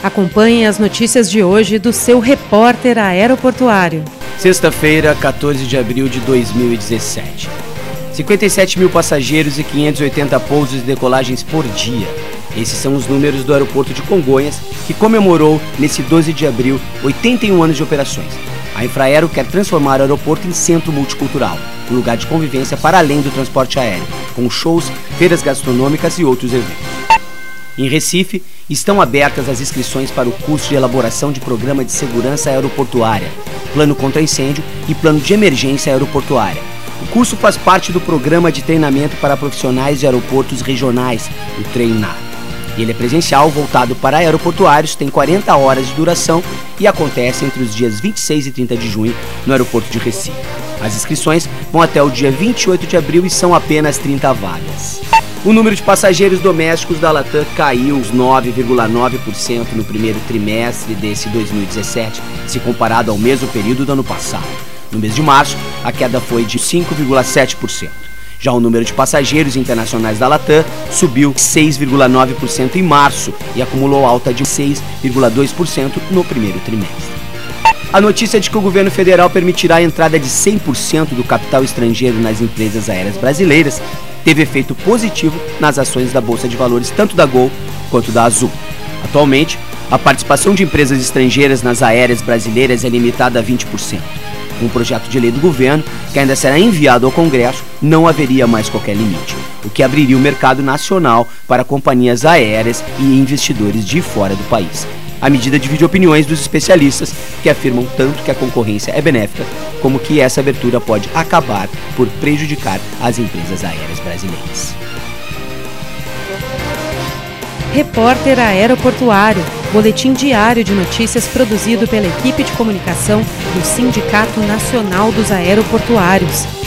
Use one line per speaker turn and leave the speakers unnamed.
Acompanhe as notícias de hoje do seu repórter aeroportuário.
Sexta-feira, 14 de abril de 2017. 57 mil passageiros e 580 pousos e decolagens por dia. Esses são os números do aeroporto de Congonhas, que comemorou, nesse 12 de abril, 81 anos de operações. A Infraero quer transformar o aeroporto em centro multicultural, um lugar de convivência para além do transporte aéreo, com shows, feiras gastronômicas e outros eventos. Em Recife, estão abertas as inscrições para o curso de elaboração de programa de segurança aeroportuária, plano contra incêndio e plano de emergência aeroportuária. O curso faz parte do programa de treinamento para profissionais de aeroportos regionais, o Treinar. Ele é presencial, voltado para aeroportuários, tem 40 horas de duração e acontece entre os dias 26 e 30 de junho no aeroporto de Recife. As inscrições vão até o dia 28 de abril e são apenas 30 vagas. O número de passageiros domésticos da Latam caiu uns 9,9% no primeiro trimestre desse 2017, se comparado ao mesmo período do ano passado. No mês de março, a queda foi de 5,7%. Já o número de passageiros internacionais da Latam subiu 6,9% em março e acumulou alta de 6,2% no primeiro trimestre. A notícia de que o governo federal permitirá a entrada de 100% do capital estrangeiro nas empresas aéreas brasileiras teve efeito positivo nas ações da Bolsa de Valores tanto da Gol quanto da Azul. Atualmente, a participação de empresas estrangeiras nas aéreas brasileiras é limitada a 20%. Com o projeto de lei do governo, que ainda será enviado ao Congresso, não haveria mais qualquer limite, o que abriria o mercado nacional para companhias aéreas e investidores de fora do país. A medida divide opiniões dos especialistas, que afirmam tanto que a concorrência é benéfica, como que essa abertura pode acabar por prejudicar as empresas aéreas brasileiras.
Repórter Aeroportuário, boletim diário de notícias produzido pela equipe de comunicação do Sindicato Nacional dos Aeroportuários.